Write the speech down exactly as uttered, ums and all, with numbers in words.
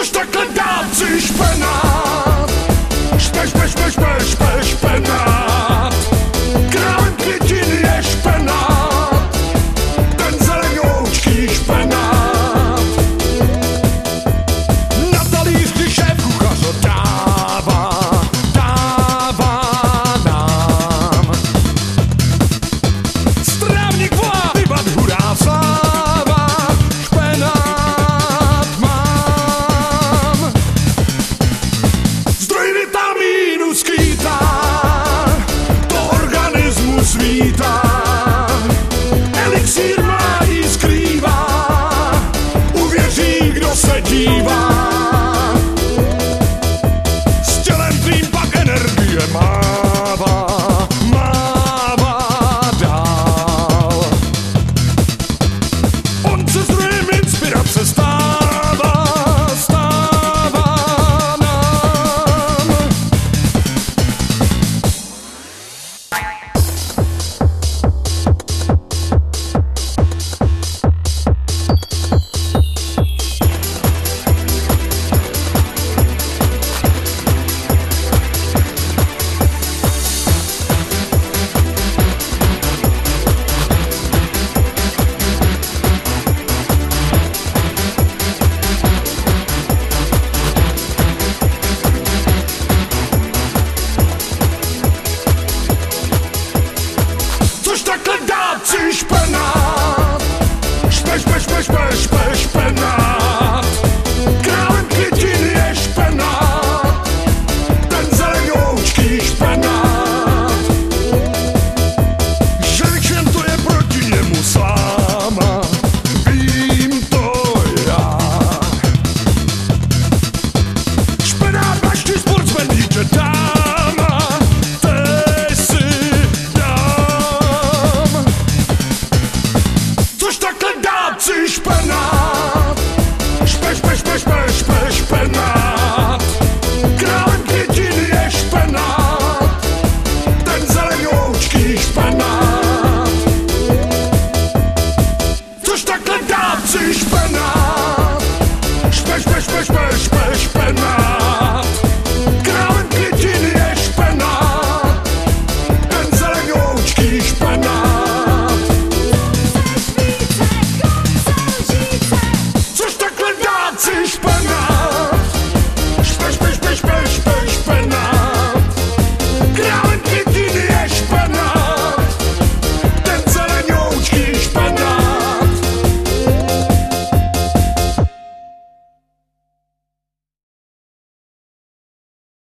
Už takhle dát si špenát, špe, špe, špe, špe, špe, špenát. Králem květin je špenát, ten zelenoučký špenát. Na talíř, když šéf kuchař ho dává, dává nám. Strávník volá, vybat hurá, sláva, špenát mám. Zdroj vitamínu skýtá, to organismus vítá. Elixír mládí skrývá, uvěří, kdo se dívá.